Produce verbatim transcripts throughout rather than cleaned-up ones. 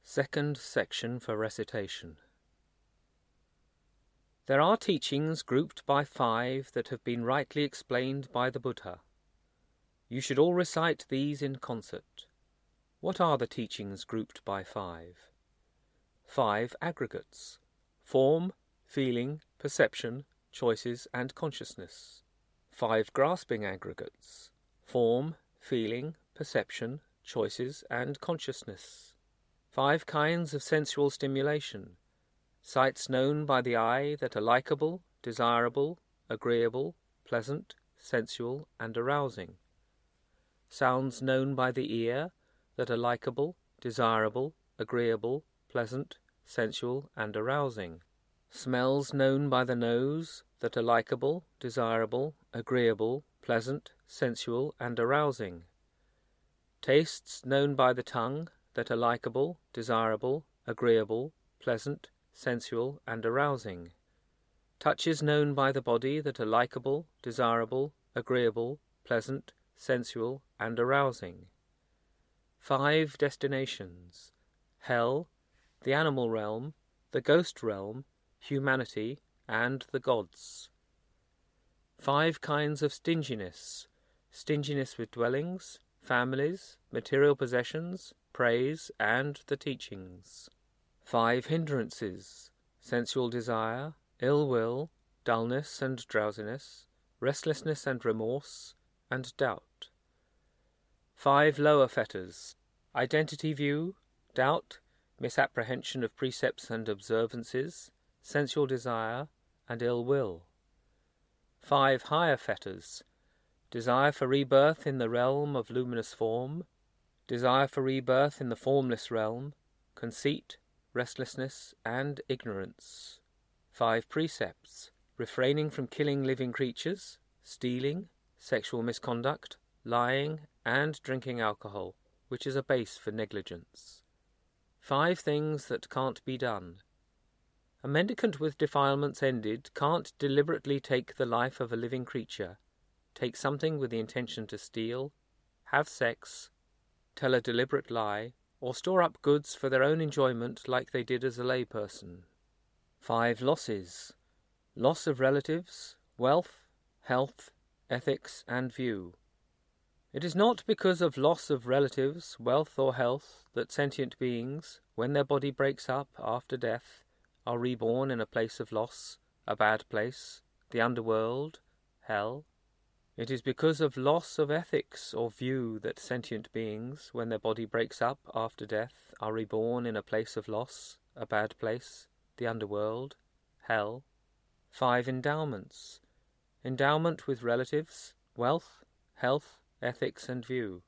Second section for recitation. There are teachings grouped by five that have been rightly explained by the Buddha. You should all recite these in concert. What are the teachings grouped by five? Five aggregates: form, feeling, perception, choices, and consciousness. Five grasping aggregates: form, feeling, perception, choices, and consciousness. Five kinds of sensual stimulation: sights known by the eye that are likable, desirable, agreeable, pleasant, sensual, and arousing. Sounds known by the ear that are likable, desirable, agreeable, pleasant, sensual, and arousing. Smells known by the nose that are likable, desirable, agreeable, pleasant, sensual, and arousing. Tastes known by the tongue that are likable, desirable, agreeable, pleasant, sensual, and arousing. Touches known by the body that are likable, desirable, agreeable, pleasant, sensual, and arousing. Five destinations: hell, the animal realm, the ghost realm, humanity, and the gods. Five kinds of stinginess: stinginess with dwellings, families, material possessions, praise, and the teachings. Five hindrances: sensual desire, ill will, dullness and drowsiness, restlessness and remorse, and doubt. Five lower fetters: identity view, doubt, misapprehension of precepts and observances, sensual desire, and ill will. Five higher fetters: desire for rebirth in the realm of luminous form, desire for rebirth in the formless realm, conceit, restlessness, and ignorance. Five precepts: refraining from killing living creatures, stealing, sexual misconduct, lying, and drinking alcohol, which is a base for negligence. Five things that can't be done. A mendicant with defilements ended can't deliberately take the life of a living creature, take something with the intention to steal, have sex, tell a deliberate lie, or store up goods for their own enjoyment like they did as a layperson. Five losses: loss of relatives, wealth, health, ethics, and view. It is not because of loss of relatives, wealth, or health that sentient beings, when their body breaks up after death, are reborn in a place of loss, a bad place, the underworld, hell. It is because of loss of ethics or view that sentient beings, when their body breaks up after death, are reborn in a place of loss, a bad place, the underworld, hell. Five endowments: endowment with relatives, wealth, health, ethics, and view.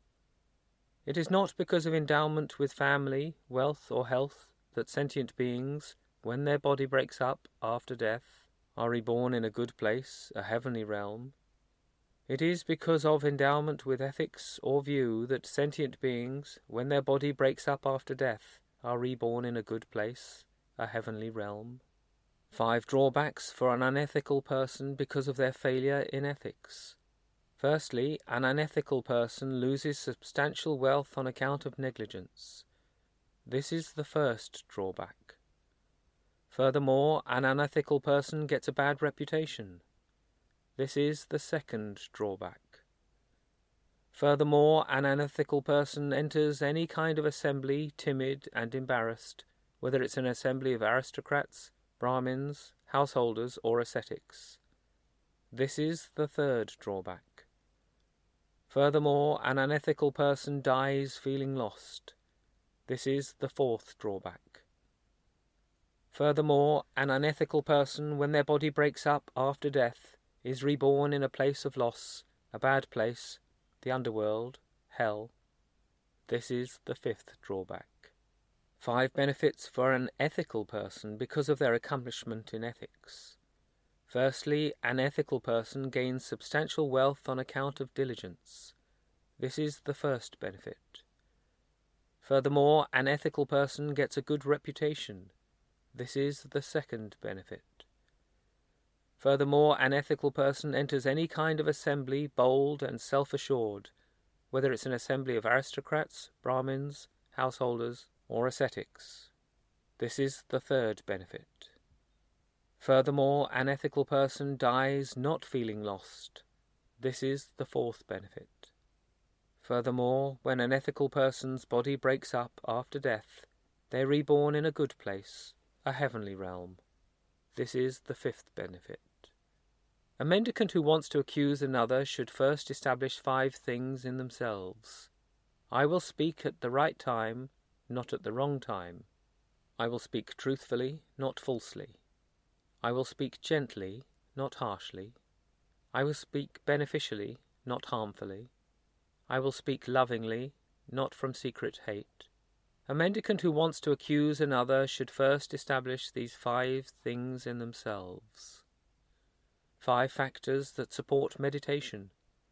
It is not because of endowment with family, wealth, or health that sentient beings, when their body breaks up after death, are reborn in a good place, a heavenly realm. It is because of endowment with ethics or view that sentient beings, when their body breaks up after death, are reborn in a good place, a heavenly realm. Five drawbacks for an unethical person because of their failure in ethics. Firstly, an unethical person loses substantial wealth on account of negligence. This is the first drawback. Furthermore, an unethical person gets a bad reputation. This is the second drawback. Furthermore, an unethical person enters any kind of assembly timid and embarrassed, whether it's an assembly of aristocrats, Brahmins, householders, or ascetics. This is the third drawback. Furthermore, an unethical person dies feeling lost. This is the fourth drawback. Furthermore, an unethical person, when their body breaks up after death, is reborn in a place of loss, a bad place, the underworld, hell. This is the fifth drawback. Five benefits for an ethical person because of their accomplishment in ethics. Firstly, an ethical person gains substantial wealth on account of diligence. This is the first benefit. Furthermore, an ethical person gets a good reputation. This is the second benefit. Furthermore, an ethical person enters any kind of assembly bold and self-assured, whether it's an assembly of aristocrats, Brahmins, householders, or ascetics. This is the third benefit. Furthermore, an ethical person dies not feeling lost. This is the fourth benefit. Furthermore, when an ethical person's body breaks up after death, they are reborn in a good place, a heavenly realm. This is the fifth benefit. A mendicant who wants to accuse another should first establish five things in themselves. I will speak at the right time, not at the wrong time. I will speak truthfully, not falsely. I will speak gently, not harshly. I will speak beneficially, not harmfully. I will speak lovingly, not from secret hate. A mendicant who wants to accuse another should first establish these five things in themselves. Five factors that support meditation.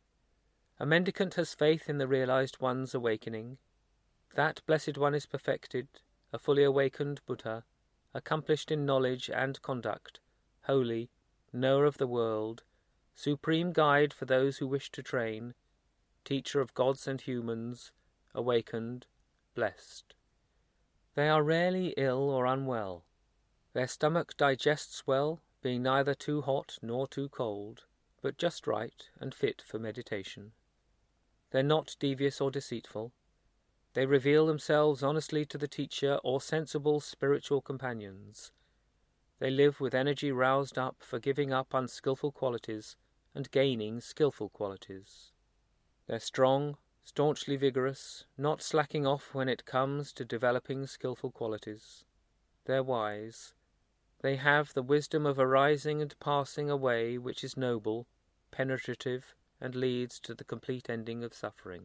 A mendicant has faith in the realized one's awakening. That blessed one is perfected, a fully awakened Buddha, accomplished in knowledge and conduct, holy, knower of the world, supreme guide for those who wish to train, teacher of gods and humans, awakened, blessed. They are rarely ill or unwell. Their stomach digests well, being neither too hot nor too cold, but just right and fit for meditation. They are not devious or deceitful. They reveal themselves honestly to the teacher or sensible spiritual companions. They live with energy roused up for giving up unskilful qualities and gaining skilful qualities. They're strong, staunchly vigorous, not slacking off when it comes to developing skilful qualities. They're wise. They have the wisdom of arising and passing away which is noble, penetrative, and leads to the complete ending of suffering.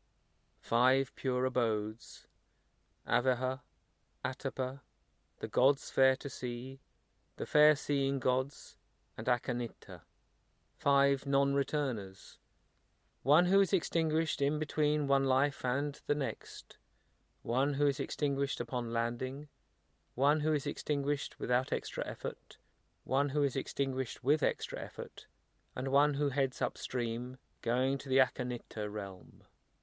Five pure abodes, Avaha, Atapa, the gods fair to see, the fair-seeing gods, and Akanitta. Five non-returners, one who is extinguished in between one life and the next, one who is extinguished upon landing, one who is extinguished without extra effort, one who is extinguished with extra effort, and one who heads upstream, going to the Akanitta realm.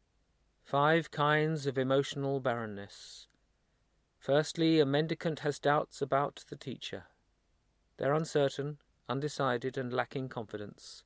Five kinds of emotional barrenness. Firstly, a mendicant has doubts about the teacher. They're uncertain, undecided, and lacking confidence.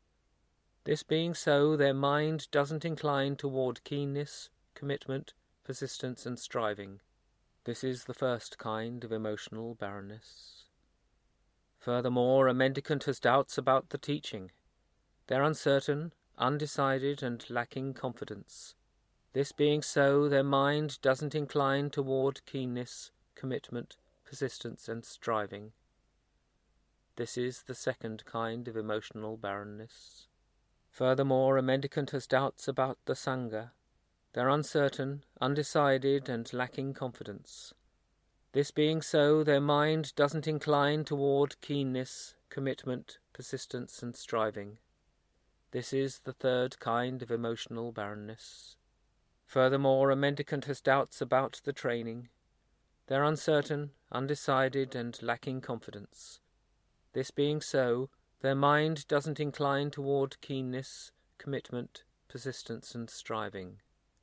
This being so, their mind doesn't incline toward keenness, commitment, persistence, and striving. This is the first kind of emotional barrenness. Furthermore, a mendicant has doubts about the teaching. They're uncertain, undecided, and lacking confidence. This being so, their mind doesn't incline toward keenness, commitment, persistence, and striving. This is the second kind of emotional barrenness. Furthermore, a mendicant has doubts about the Sangha. They're uncertain, undecided, and lacking confidence. This being so, their mind doesn't incline toward keenness, commitment, persistence, and striving. This is the third kind of emotional barrenness. Furthermore, a mendicant has doubts about the training. They're uncertain, undecided, and lacking confidence. This being so, their mind doesn't incline toward keenness, commitment, persistence, and striving.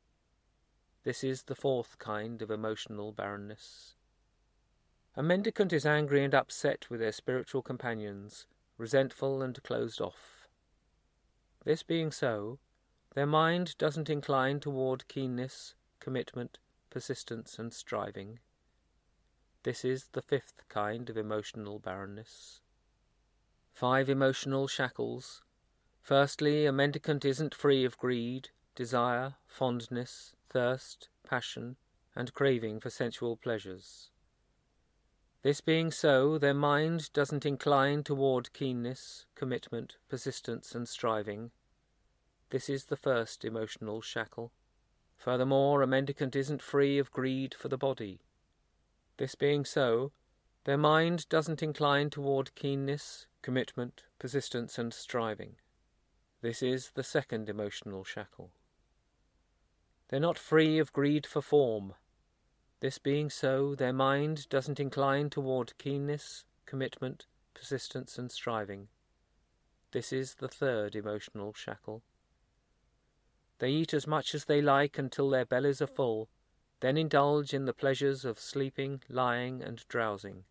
This is the fourth kind of emotional barrenness. A mendicant is angry and upset with their spiritual companions, resentful and closed off. This being so, their mind doesn't incline toward keenness, commitment, persistence, and striving. This is the fifth kind of emotional barrenness. Five emotional shackles. Firstly, a mendicant isn't free of greed, desire, fondness, thirst, passion, and craving for sensual pleasures. This being so, their mind doesn't incline toward keenness, commitment, persistence, and striving. This is the first emotional shackle. Furthermore, a mendicant isn't free of greed for the body. This being so, their mind doesn't incline toward keenness, commitment, persistence, and striving. This is the second emotional shackle. They're not free of greed for form. This being so, their mind doesn't incline toward keenness, commitment, persistence, and striving. This is the third emotional shackle. They eat as much as they like until their bellies are full, then indulge in the pleasures of sleeping, lying, and drowsing.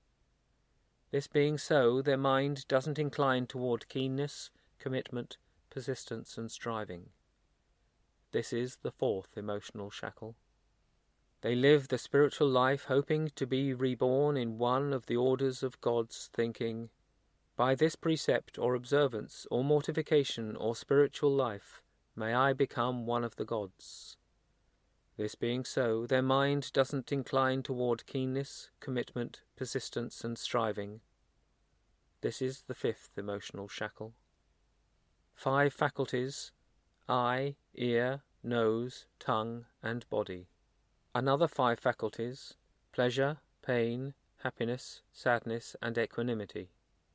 This being so, their mind doesn't incline toward keenness, commitment, persistence, and striving. This is the fourth emotional shackle. They live the spiritual life hoping to be reborn in one of the orders of gods, thinking, by this precept or observance or mortification or spiritual life may I become one of the gods. This being so, their mind doesn't incline toward keenness, commitment, persistence, and striving. This is the fifth emotional shackle. Five faculties: eye, ear, nose, tongue, and body. Another five faculties: pleasure, pain, happiness, sadness, and equanimity.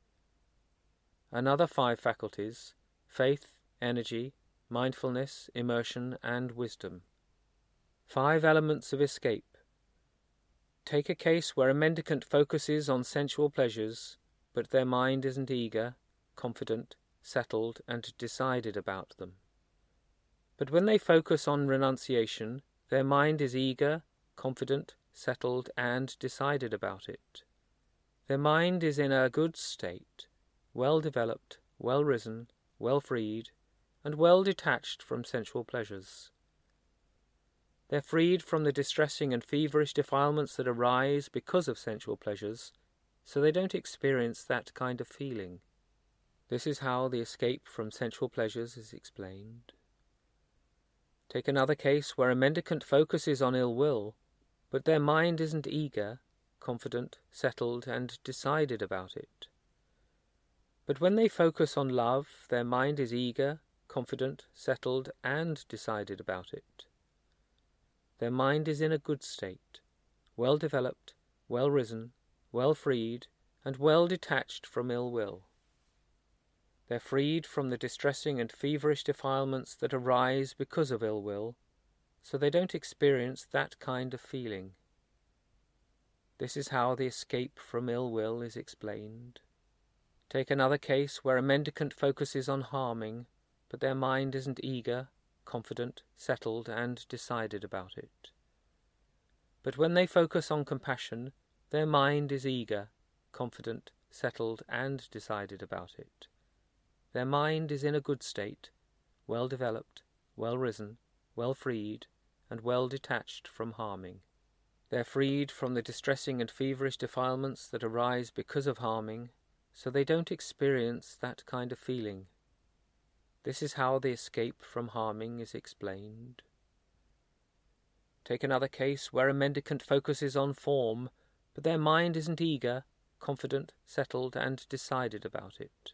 Another five faculties: faith, energy, mindfulness, immersion, and wisdom. Five elements of escape. Take a case where a mendicant focuses on sensual pleasures, but their mind isn't eager, confident, settled, and decided about them. But when they focus on renunciation, their mind is eager, confident, settled, and decided about it. Their mind is in a good state, well developed, well risen, well freed, and well detached from sensual pleasures. They're freed from the distressing and feverish defilements that arise because of sensual pleasures, so they don't experience that kind of feeling. This is how the escape from sensual pleasures is explained. Take another case where a mendicant focuses on ill will, but their mind isn't eager, confident, settled, and decided about it. But when they focus on love, their mind is eager, confident, settled, and decided about it. Their mind is in a good state, well developed, well risen, well freed, and well detached from ill will. They're freed from the distressing and feverish defilements that arise because of ill will, so they don't experience that kind of feeling. This is how the escape from ill will is explained. Take another case where a mendicant focuses on harming, but their mind isn't eager, confident, settled, and decided about it. But when they focus on compassion, their mind is eager, confident, settled, and decided about it. Their mind is in a good state, well developed, well risen, well freed, and well detached from harming. They're freed from the distressing and feverish defilements that arise because of harming, so they don't experience that kind of feeling. This is how the escape from harming is explained. Take another case where a mendicant focuses on form, but their mind isn't eager, confident, settled, and decided about it.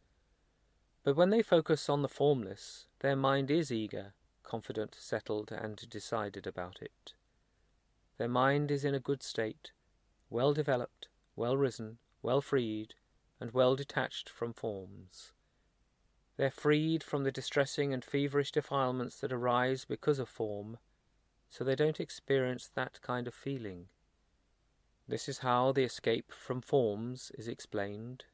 But when they focus on the formless, their mind is eager, confident, settled, and decided about it. Their mind is in a good state, well developed, well risen, well freed, and well detached from forms. They're freed from the distressing and feverish defilements that arise because of form, so they don't experience that kind of feeling. This is how the escape from forms is explained.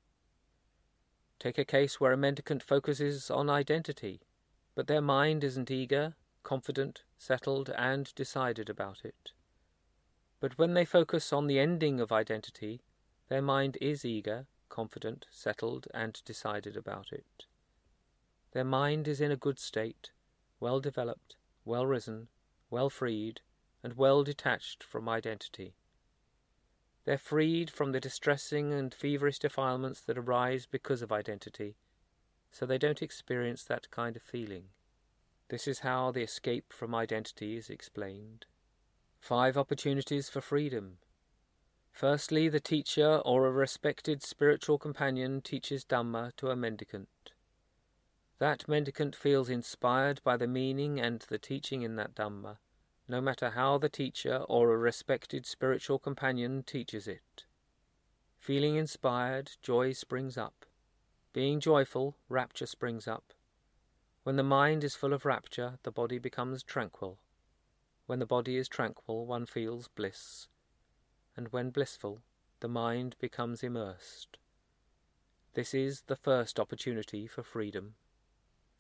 Take a case where a mendicant focuses on identity, but their mind isn't eager, confident, settled, and decided about it. But when they focus on the ending of identity, their mind is eager, confident, settled, and decided about it. Their mind is in a good state, well developed, well risen, well freed, and well detached from identity. They're freed from the distressing and feverish defilements that arise because of identity, so they don't experience that kind of feeling. This is how the escape from identity is explained. Five opportunities for freedom. Firstly, the teacher or a respected spiritual companion teaches Dhamma to a mendicant. That mendicant feels inspired by the meaning and the teaching in that Dhamma, no matter how the teacher or a respected spiritual companion teaches it. Feeling inspired, joy springs up. Being joyful, rapture springs up. When the mind is full of rapture, the body becomes tranquil. When the body is tranquil, one feels bliss. And when blissful, the mind becomes immersed. This is the first opportunity for freedom.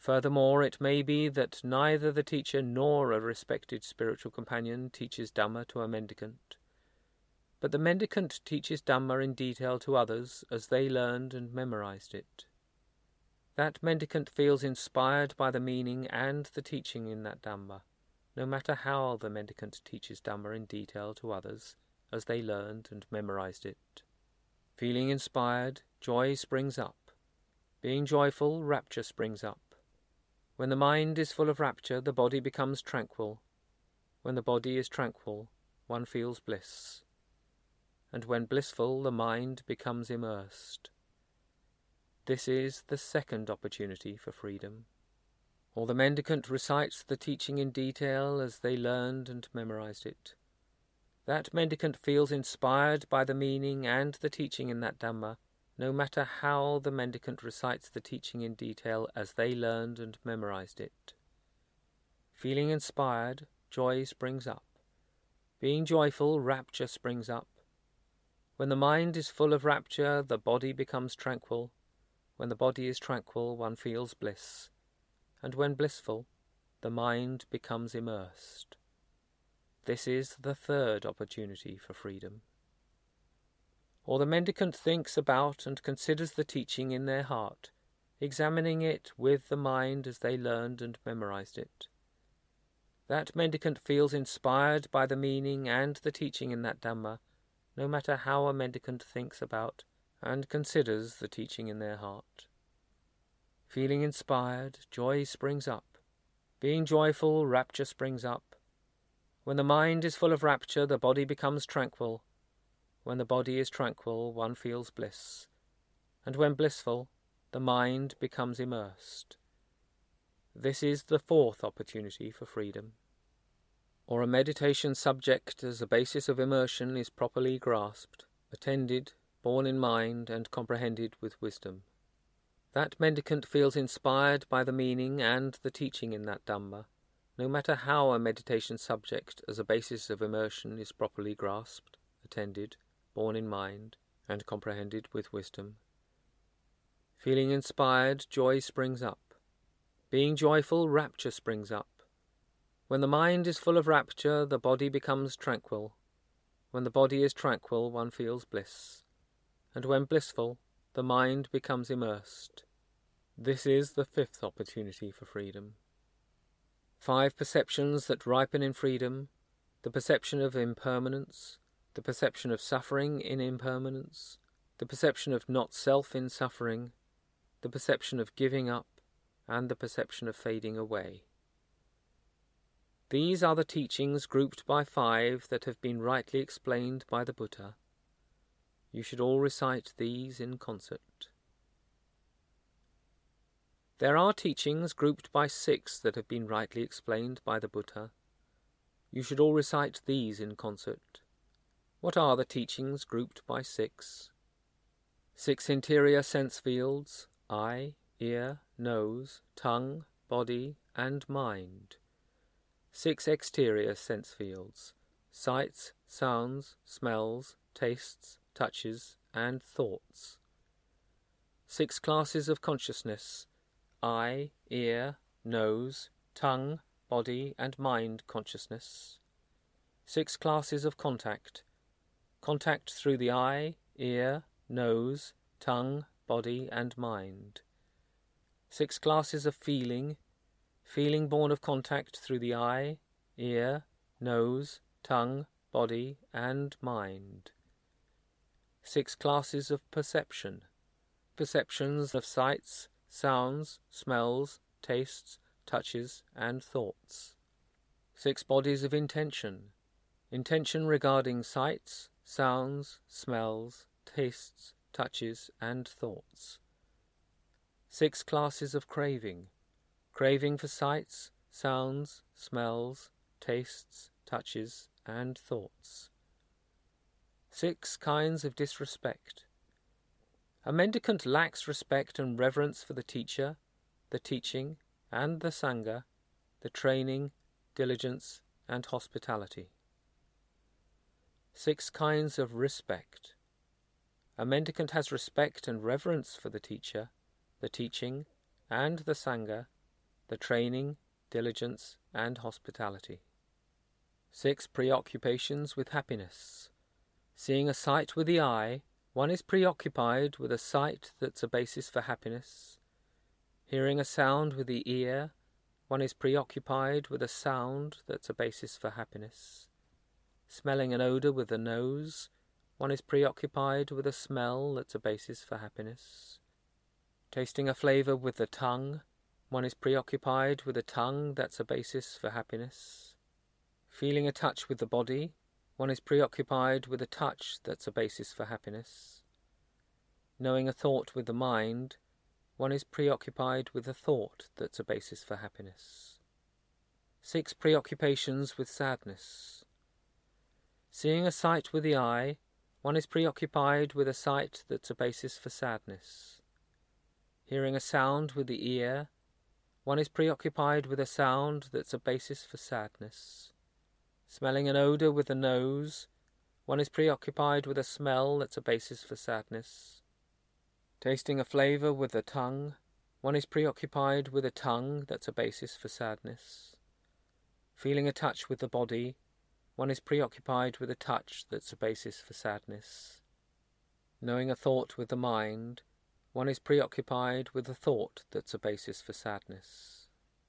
Furthermore, it may be that neither the teacher nor a respected spiritual companion teaches Dhamma to a mendicant, but the mendicant teaches Dhamma in detail to others as they learned and memorized it. That mendicant feels inspired by the meaning and the teaching in that Dhamma, no matter how the mendicant teaches Dhamma in detail to others as they learned and memorized it. Feeling inspired, joy springs up. Being joyful, rapture springs up. When the mind is full of rapture, the body becomes tranquil. When the body is tranquil, one feels bliss. And when blissful, the mind becomes immersed. This is the second opportunity for freedom. Or the mendicant recites the teaching in detail as they learned and memorized it. That mendicant feels inspired by the meaning and the teaching in that Dhamma, no matter how the mendicant recites the teaching in detail as they learned and memorized it. Feeling inspired, joy springs up. Being joyful, rapture springs up. When the mind is full of rapture, the body becomes tranquil. When the body is tranquil, one feels bliss. And when blissful, the mind becomes immersed. This is the third opportunity for freedom. Or the mendicant thinks about and considers the teaching in their heart, examining it with the mind as they learned and memorized it. That mendicant feels inspired by the meaning and the teaching in that Dhamma, no matter how a mendicant thinks about and considers the teaching in their heart. Feeling inspired, joy springs up. Being joyful, rapture springs up. When the mind is full of rapture, the body becomes tranquil. When the body is tranquil, one feels bliss. And when blissful, the mind becomes immersed. This is the fourth opportunity for freedom. Or a meditation subject as a basis of immersion is properly grasped, attended, borne in mind, and comprehended with wisdom. That mendicant feels inspired by the meaning and the teaching in that Dhamma, no matter how a meditation subject as a basis of immersion is properly grasped, attended, borne in mind, and comprehended with wisdom. Feeling inspired, joy springs up. Being joyful, rapture springs up. When the mind is full of rapture, the body becomes tranquil. When the body is tranquil, one feels bliss. And when blissful, the mind becomes immersed. This is the fifth opportunity for freedom. Five perceptions that ripen in freedom: the perception of impermanence, the perception of suffering in impermanence, the perception of not-self in suffering, the perception of giving up, and the perception of fading away. These are the teachings grouped by five that have been rightly explained by the Buddha. You should all recite these in concert. There are teachings grouped by six that have been rightly explained by the Buddha. You should all recite these in concert. What are the teachings grouped by six? Six interior sense fields: eye, ear, nose, tongue, body, and mind. Six exterior sense fields: sights, sounds, smells, tastes, touches, and thoughts. Six classes of consciousness: eye, ear, nose, tongue, body, and mind consciousness. Six classes of contact: contact through the eye, ear, nose, tongue, body, and mind. Six classes of feeling: feeling born of contact through the eye, ear, nose, tongue, body, and mind. Six classes of perception: perceptions of sights, sounds, smells, tastes, touches, and thoughts. Six bodies of intention: intention regarding sights, sounds, smells, tastes, touches, and thoughts. Six classes of craving: craving for sights, sounds, smells, tastes, touches, and thoughts. Six kinds of disrespect: a mendicant lacks respect and reverence for the teacher, the teaching, and the Sangha, the training, diligence, and hospitality. Six kinds of respect: a mendicant has respect and reverence for the teacher, the teaching, and the Sangha, the training, diligence, and hospitality. Six preoccupations with happiness. Seeing a sight with the eye, one is preoccupied with a sight that's a basis for happiness. Hearing a sound with the ear, one is preoccupied with a sound that's a basis for happiness. Smelling an odour with the nose, one is preoccupied with a smell that's a basis for happiness. Tasting a flavour with the tongue, one is preoccupied with a tongue that's a basis for happiness. Feeling a touch with the body, one is preoccupied with a touch that's a basis for happiness. Knowing a thought with the mind, one is preoccupied with a thought that's a basis for happiness. Six preoccupations with sadness. Seeing a sight with the eye, one is preoccupied with a sight that's a basis for sadness. Hearing a sound with the ear, one is preoccupied with a sound that's a basis for sadness. Smelling an odour with the nose, one is preoccupied with a smell that's a basis for sadness. Tasting a flavour with the tongue, one is preoccupied with a tongue that's a basis for sadness. Feeling a touch with the body, one is preoccupied with a touch that's a basis for sadness. Knowing a thought with the mind, one is preoccupied with a thought that's a basis for sadness.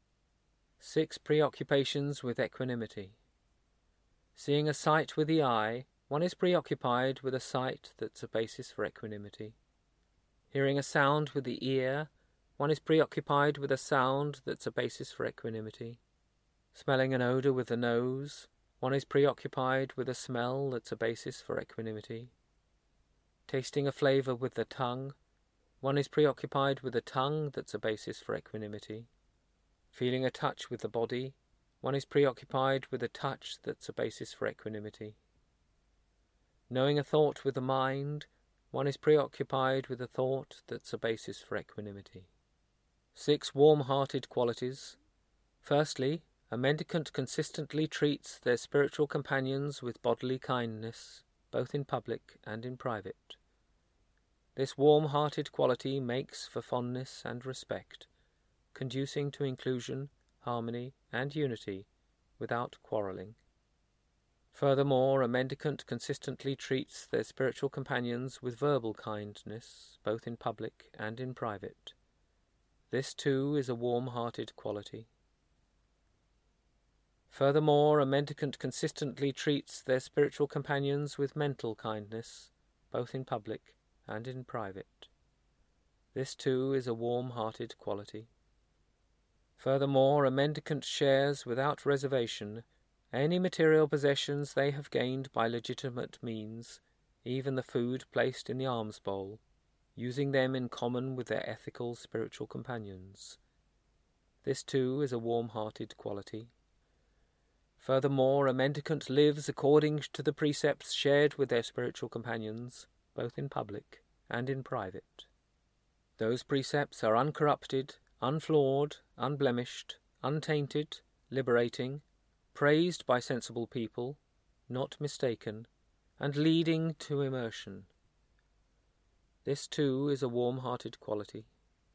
Six preoccupations with equanimity. Seeing a sight with the eye, one is preoccupied with a sight that's a basis for equanimity. Hearing a sound with the ear, one is preoccupied with a sound that's a basis for equanimity. Smelling an odour with the nose, one is preoccupied with a smell that's a basis for equanimity. Tasting a flavour with the tongue, one is preoccupied with a tongue that's a basis for equanimity. Feeling a touch with the body, one is preoccupied with a touch that's a basis for equanimity. Knowing a thought with the mind, one is preoccupied with a thought that's a basis for equanimity. Six warm-hearted qualities. Firstly, a mendicant consistently treats their spiritual companions with bodily kindness, both in public and in private. This warm-hearted quality makes for fondness and respect, conducing to inclusion, harmony, and unity, without quarrelling. Furthermore, a mendicant consistently treats their spiritual companions with verbal kindness, both in public and in private. This too is a warm-hearted quality. Furthermore, a mendicant consistently treats their spiritual companions with mental kindness, both in public and in private. This too is a warm-hearted quality. Furthermore, a mendicant shares without reservation any material possessions they have gained by legitimate means, even the food placed in the alms bowl, using them in common with their ethical spiritual companions. This too is a warm-hearted quality. Furthermore, a mendicant lives according to the precepts shared with their spiritual companions, both in public and in private. Those precepts are uncorrupted, unflawed, unblemished, untainted, liberating, praised by sensible people, not mistaken, and leading to immersion. This too is a warm-hearted quality.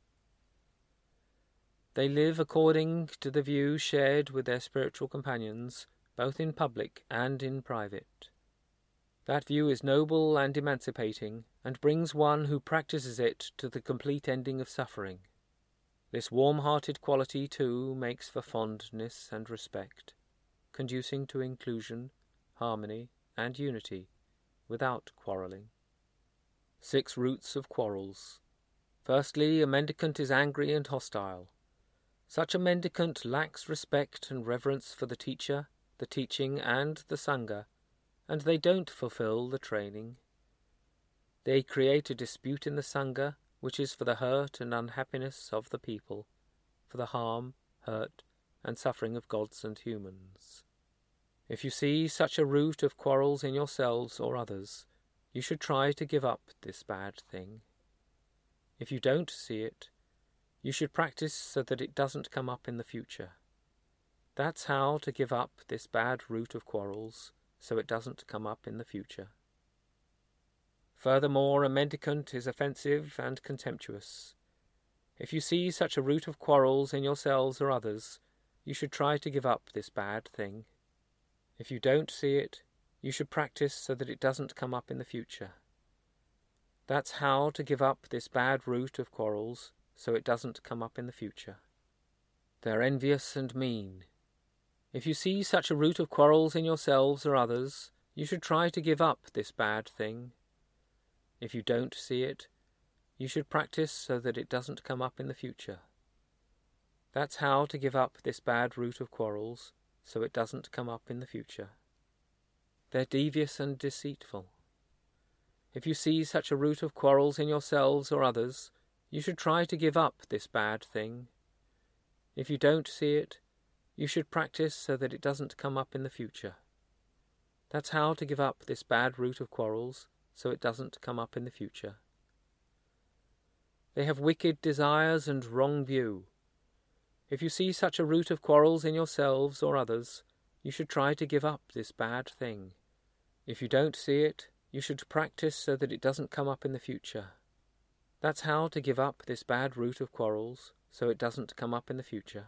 They live according to the view shared with their spiritual companions, both in public and in private. That view is noble and emancipating, and brings one who practices it to the complete ending of suffering. This warm-hearted quality, too, makes for fondness and respect, conducing to inclusion, harmony, and unity, without quarrelling. Six roots of quarrels. Firstly, a mendicant is angry and hostile. Such a mendicant lacks respect and reverence for the teacher, the teaching, and the Sangha, and they don't fulfill the training. They create a dispute in the Sangha, which is for the hurt and unhappiness of the people, for the harm, hurt, and suffering of gods and humans. If you see such a root of quarrels in yourselves or others, you should try to give up this bad thing. If you don't see it, you should practice so that it doesn't come up in the future. That's how to give up this bad root of quarrels, so it doesn't come up in the future. Furthermore, a mendicant is offensive and contemptuous. If you see such a root of quarrels in yourselves or others, you should try to give up this bad thing. If you don't see it, you should practice so that it doesn't come up in the future. That's how to give up this bad root of quarrels so it doesn't come up in the future. They're envious and mean. If you see such a root of quarrels in yourselves or others, you should try to give up this bad thing. If you don't see it, you should practice so that it doesn't come up in the future. That's how to give up this bad root of quarrels so it doesn't come up in the future. They're devious and deceitful. If you see such a root of quarrels in yourselves or others, you should try to give up this bad thing. If you don't see it, you should practice so that it doesn't come up in the future. That's how to give up this bad root of quarrels so it doesn't come up in the future. They have wicked desires and wrong view. If you see such a root of quarrels in yourselves or others, you should try to give up this bad thing. If you don't see it, you should practice so that it doesn't come up in the future. That's how to give up this bad root of quarrels so it doesn't come up in the future.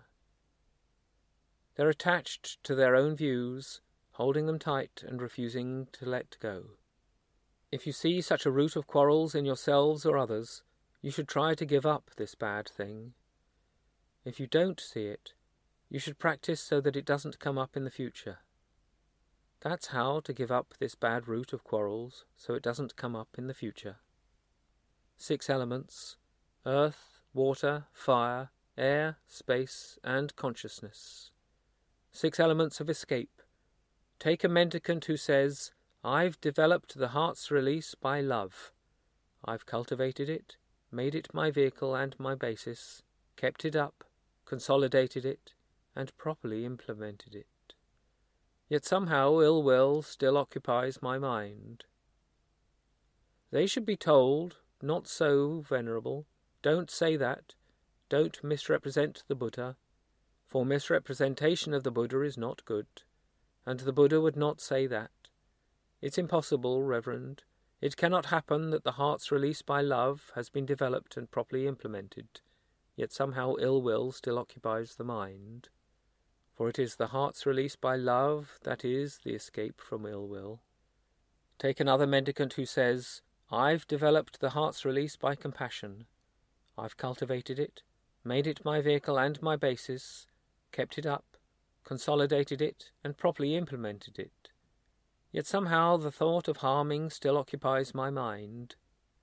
They're attached to their own views, holding them tight and refusing to let go. If you see such a root of quarrels in yourselves or others, you should try to give up this bad thing. If you don't see it, you should practice so that it doesn't come up in the future. That's how to give up this bad root of quarrels so it doesn't come up in the future. Six elements: earth, water, fire, air, space, and consciousness. Six elements of escape. Take a mendicant who says, "I've developed the heart's release by love. I've cultivated it, made it my vehicle and my basis, kept it up, consolidated it, and properly implemented it. Yet somehow ill will still occupies my mind." They should be told, "Not so, Venerable. Don't say that. Don't misrepresent the Buddha, for misrepresentation of the Buddha is not good, and the Buddha would not say that. It's impossible, Reverend. It cannot happen that the heart's release by love has been developed and properly implemented, yet somehow ill will still occupies the mind. For it is the heart's release by love that is the escape from ill will." Take another mendicant who says, "I've developed the heart's release by compassion. I've cultivated it, made it my vehicle and my basis, kept it up, consolidated it, and properly implemented it. Yet somehow the thought of harming still occupies my mind."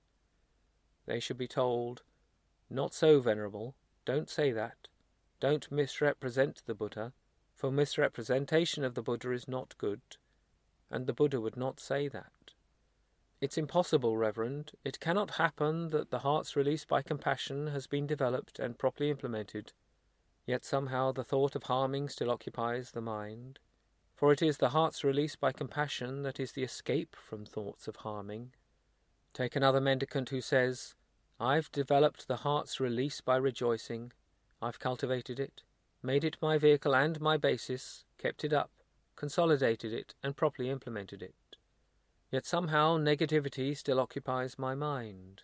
They should be told, "Not so, Venerable. Don't say that. Don't misrepresent the Buddha, for misrepresentation of the Buddha is not good, and the Buddha would not say that. It's impossible, Reverend. It cannot happen that the heart's release by compassion has been developed and properly implemented, yet somehow the thought of harming still occupies the mind. For it is the heart's release by compassion that is the escape from thoughts of harming." Take another mendicant who says, "I've developed the heart's release by rejoicing. I've cultivated it, made it my vehicle and my basis, kept it up, consolidated it, and properly implemented it. Yet somehow negativity still occupies my mind."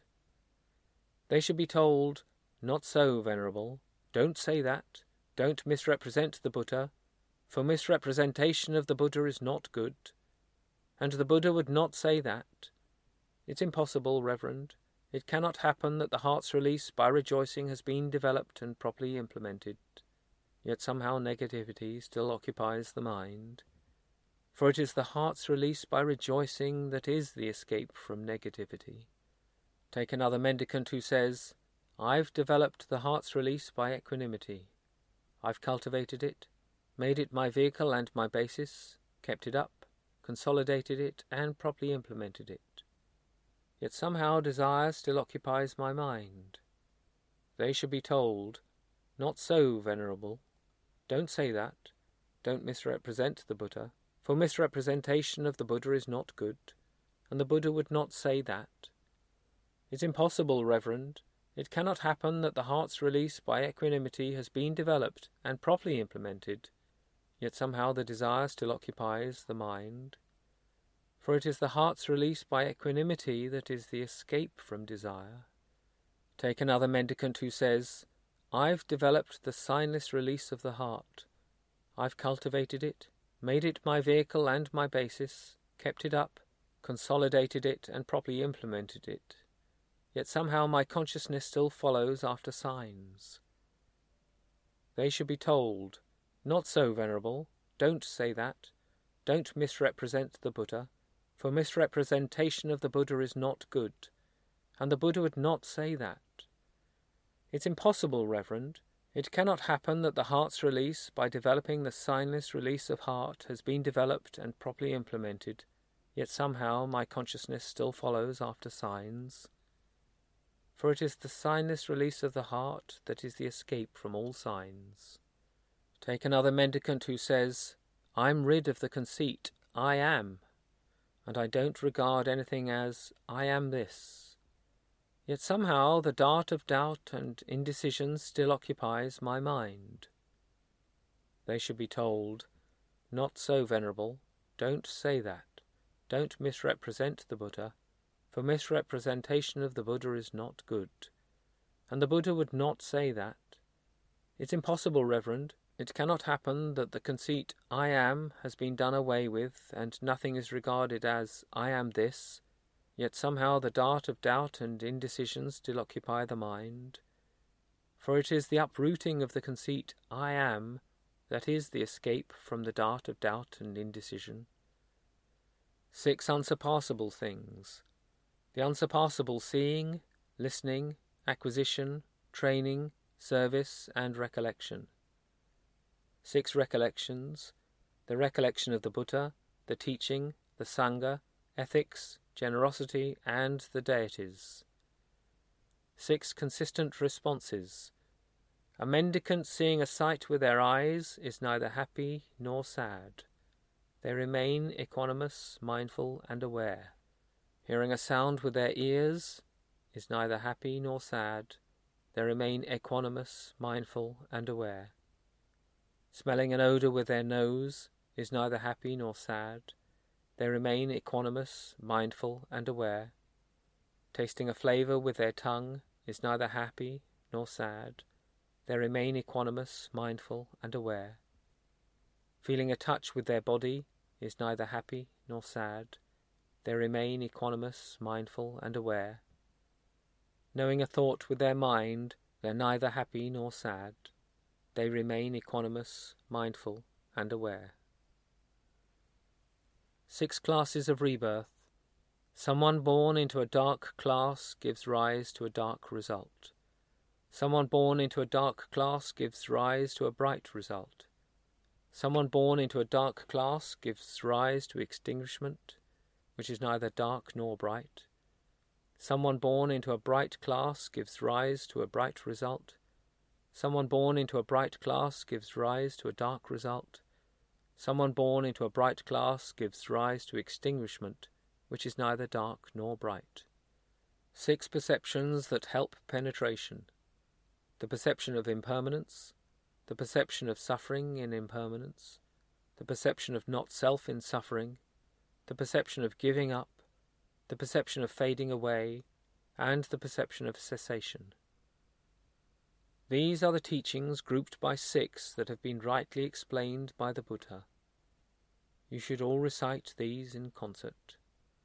They should be told, "Not so, Venerable. Don't say that. Don't misrepresent the Buddha, for misrepresentation of the Buddha is not good, and the Buddha would not say that. It's impossible, Reverend. It cannot happen that the heart's release by rejoicing has been developed and properly implemented, yet somehow negativity still occupies the mind. For it is the heart's release by rejoicing that is the escape from negativity." Take another mendicant who says, "I've developed the heart's release by equanimity. I've cultivated it, made it my vehicle and my basis, kept it up, consolidated it, and properly implemented it. Yet somehow desire still occupies my mind." They should be told, "Not so, Venerable. Don't say that. Don't misrepresent the Buddha, for misrepresentation of the Buddha is not good, and the Buddha would not say that. It's impossible, Reverend. It cannot happen that the heart's release by equanimity has been developed and properly implemented, yet somehow the desire still occupies the mind. For it is the heart's release by equanimity that is the escape from desire." Take another mendicant who says, I've developed the signless release of the heart. I've cultivated it, made it my vehicle and my basis, kept it up, consolidated it and properly implemented it. Yet somehow my consciousness still follows after signs. They should be told, not so, Venerable, don't say that, don't misrepresent the Buddha, for misrepresentation of the Buddha is not good, and the Buddha would not say that. It's impossible, Reverend. It cannot happen that the heart's release, by developing the signless release of heart, has been developed and properly implemented, yet somehow my consciousness still follows after signs. For it is the signless release of the heart that is the escape from all signs. Take another mendicant who says, I'm rid of the conceit, I am, and I don't regard anything as, I am this. Yet somehow the dart of doubt and indecision still occupies my mind. They should be told, not so, Venerable, don't say that, don't misrepresent the Buddha, for misrepresentation of the Buddha is not good, and the Buddha would not say that. It's impossible, Reverend, it cannot happen that the conceit, I am, has been done away with, and nothing is regarded as, I am this, yet somehow the dart of doubt and indecision still occupy the mind. For it is the uprooting of the conceit, I am, that is the escape from the dart of doubt and indecision. Six unsurpassable things. The unsurpassable seeing, listening, acquisition, training, service, and recollection. Six recollections, the recollection of the Buddha, the teaching, the Sangha, ethics, generosity, and the deities. Six consistent responses. A mendicant seeing a sight with their eyes is neither happy nor sad. They remain equanimous, mindful, and aware. Hearing a sound with their ears is neither happy nor sad. They remain equanimous, mindful, and aware. Smelling an odour with their nose is neither happy nor sad. They remain equanimous, mindful, and aware. Tasting a flavour with their tongue is neither happy nor sad. They remain equanimous, mindful, and aware. Feeling a touch with their body is neither happy nor sad. They remain equanimous, mindful, and aware. Knowing a thought with their mind, they're neither happy nor sad. They remain equanimous, mindful, and aware. Six classes of rebirth. Someone born into a dark class gives rise to a dark result. Someone born into a dark class gives rise to a bright result. Someone born into a dark class gives rise to extinguishment, which is neither dark nor bright. Someone born into a bright class gives rise to a bright result. Someone born into a bright class gives rise to a dark result. Someone born into a bright class gives rise to extinguishment, which is neither dark nor bright. Six perceptions that help penetration. The perception of impermanence, the perception of suffering in impermanence, the perception of not-self in suffering, the perception of giving up, the perception of fading away, and the perception of cessation. These are the teachings grouped by six that have been rightly explained by the Buddha. You should all recite these in concert.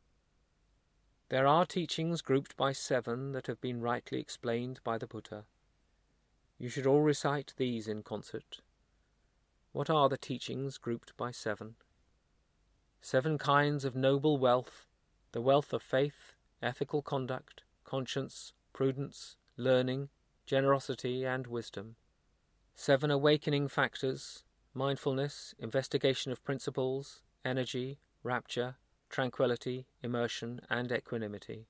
There are teachings grouped by seven that have been rightly explained by the Buddha. You should all recite these in concert. What are the teachings grouped by seven? Seven kinds of noble wealth, the wealth of faith, ethical conduct, conscience, prudence, learning, generosity, and wisdom. Seven awakening factors, mindfulness, investigation of principles, energy, rapture, tranquility, immersion, and equanimity.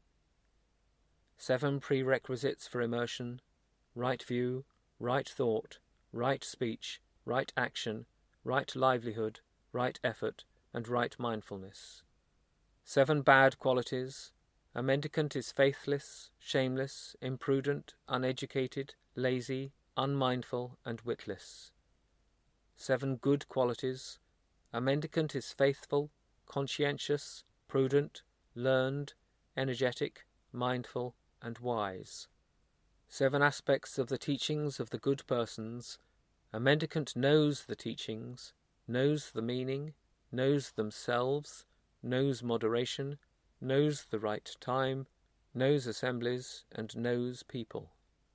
Seven prerequisites for immersion, right view, right thought, right speech, right action, right livelihood, right effort, and right mindfulness. Seven bad qualities. A mendicant is faithless, shameless, imprudent, uneducated, lazy, unmindful, and witless. Seven good qualities. A mendicant is faithful, conscientious, prudent, learned, energetic, mindful, and wise. Seven aspects of the teachings of the good persons. A mendicant knows the teachings, knows the meaning, knows themselves, knows moderation, knows the right time, knows assemblies, and knows people.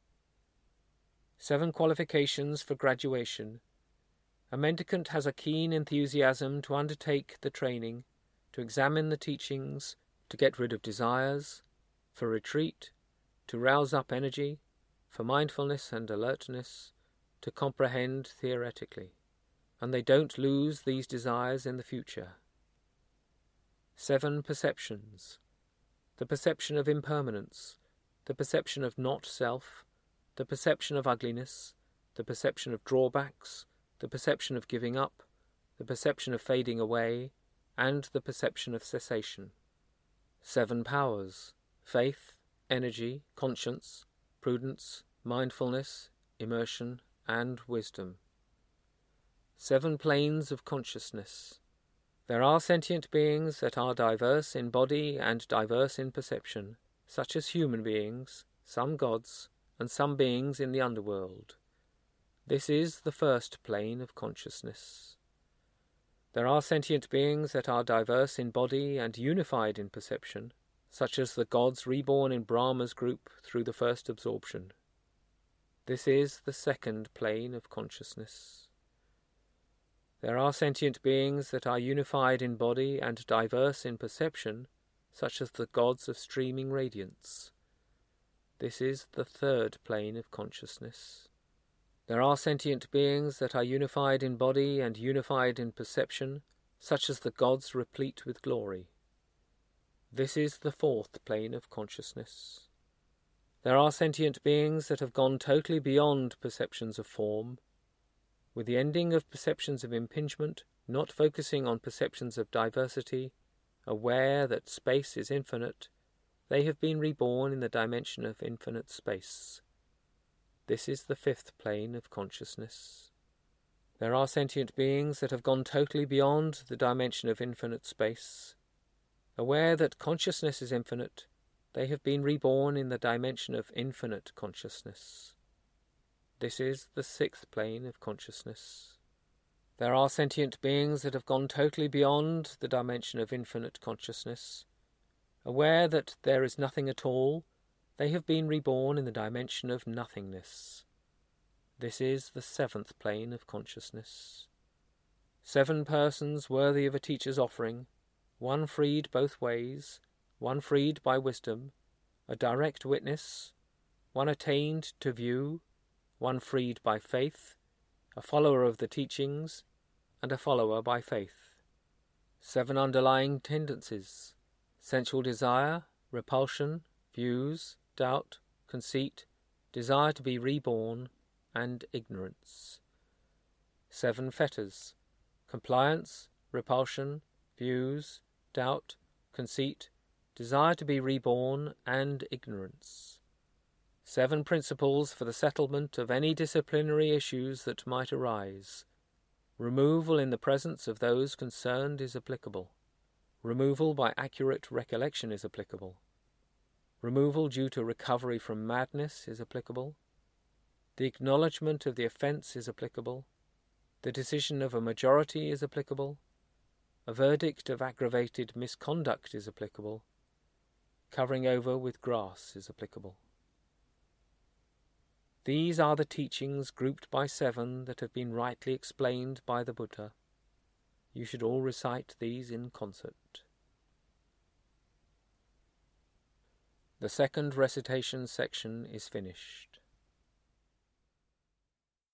Seven qualifications for graduation. A mendicant has a keen enthusiasm to undertake the training, to examine the teachings, to get rid of desires, for retreat, to rouse up energy, for mindfulness and alertness, to comprehend theoretically, and they don't lose these desires in the future. Seven perceptions. The perception of impermanence, the perception of not-self, the perception of ugliness, the perception of drawbacks, the perception of giving up, the perception of fading away, and the perception of cessation. Seven powers. Faith, energy, conscience, prudence, mindfulness, immersion, and wisdom. Seven planes of consciousness. There are sentient beings that are diverse in body and diverse in perception, such as human beings, some gods, and some beings in the underworld. This is the first plane of consciousness. There are sentient beings that are diverse in body and unified in perception, such as the gods reborn in Brahma's group through the first absorption. This is the second plane of consciousness. There are sentient beings that are unified in body and diverse in perception, such as the gods of streaming radiance. This is the third plane of consciousness. There are sentient beings that are unified in body and unified in perception, such as the gods replete with glory. This is the fourth plane of consciousness. There are sentient beings that have gone totally beyond perceptions of form, with the ending of perceptions of impingement, not focusing on perceptions of diversity, aware that space is infinite, they have been reborn in the dimension of infinite space. This is the fifth plane of consciousness. There are sentient beings that have gone totally beyond the dimension of infinite space. Aware that consciousness is infinite, they have been reborn in the dimension of infinite consciousness. This is the sixth plane of consciousness. There are sentient beings that have gone totally beyond the dimension of infinite consciousness. Aware that there is nothing at all, they have been reborn in the dimension of nothingness. This is the seventh plane of consciousness. Seven persons worthy of a teacher's offering, one freed both ways, one freed by wisdom, a direct witness, one attained to view, one freed by faith, a follower of the teachings, and a follower by faith. Seven underlying tendencies: sensual desire, repulsion, views, doubt, conceit, desire to be reborn, and ignorance. Seven fetters: compliance, repulsion, views, doubt, conceit, desire to be reborn, and ignorance. Seven principles for the settlement of any disciplinary issues that might arise. Removal in the presence of those concerned is applicable. Removal by accurate recollection is applicable. Removal due to recovery from madness is applicable. The acknowledgement of the offence is applicable. The decision of a majority is applicable. A verdict of aggravated misconduct is applicable. Covering over with grass is applicable. These are the teachings grouped by seven that have been rightly explained by the Buddha. You should all recite these in concert. The second recitation section is finished.